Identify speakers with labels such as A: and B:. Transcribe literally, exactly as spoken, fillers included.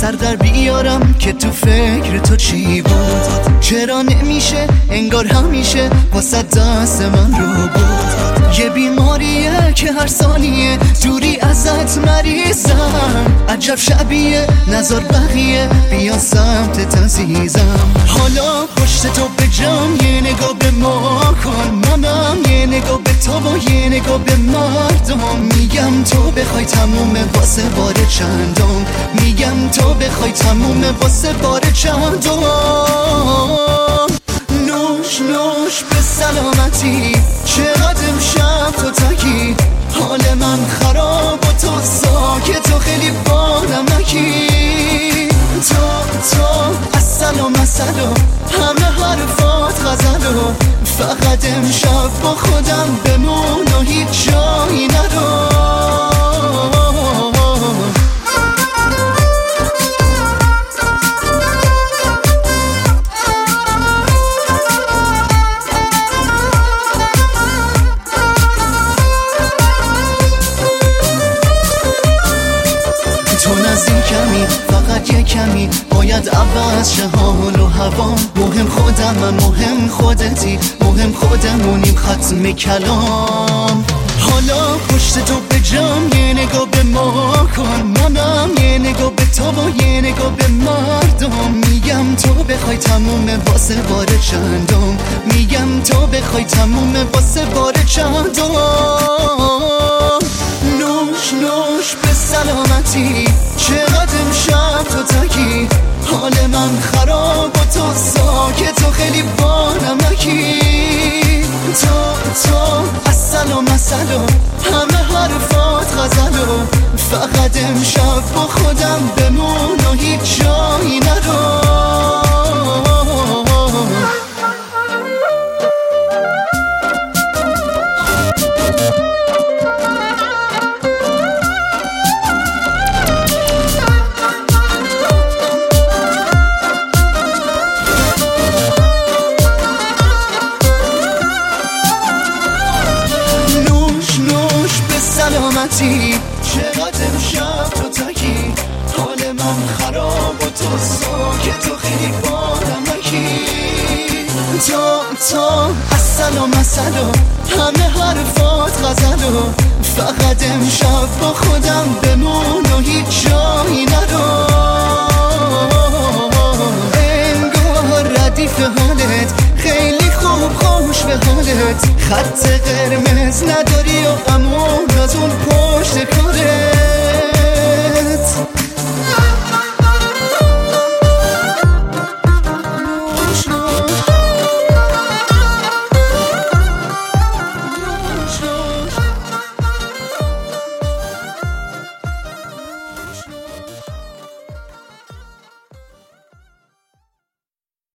A: سر در بیارم که تو فکر تو چی بود. چرا نمیشه انگار همیشه واسه دست من رو بود. یه بیماریه که هر ثانیه دوری ازت مریضم. عجب شبیه نظر بقیه بیان سمت تزیزم. حالا پشت تو به جام یه نگاه به ما کن منم، یه نگاه به تو و یه نگاه به مردم. میگم تو بخوای تمومه واسه بار چندم، میگم تو بخوای تمومه واسه بار چندم. نوش نوش به سلامتی، چقدر امشب تو تکی. حال من خراب و تو ساکت و خیلی بانمکی. تو تو اصل و مسل و همه حرفات غزل و فقط امشب با خودم بمون و هیچ جایی ندار. تو نزدیکمی فقط یه کمی، باید عوض شه حال و هوا. مهم خودم من مهم خودتی، مهم خودمونیم ختم کلام. حالا پشت تو به جام یه نگاه به ما کن منم، یه نگاه به تو و یه نگاه به مردم. میگم تو بخوای تمومه واسه بار چندم، میگم تو بخوای تمومه واسه بار چندم. نوش نوش به سلامتی، چقدر امشب تو تکی. حال من خراب و تو ساکت و خیلی بانمکی. تو تو اصل و مسل و همه حرفات غزل و فقط امشب با خودم بمون و هیچ جایی ندار. سلامتی، چقدر امشب تو تکی. حال من خراب و تو ساکت و خیلی بانمکی. تو تو اصل و مسل و همه حرفات غزل و فقط امشب با خودم بمون و هیچ جایی ندار. انگار ردیف حالت خیلی خوب خوش به حالت، خط قرمز نداری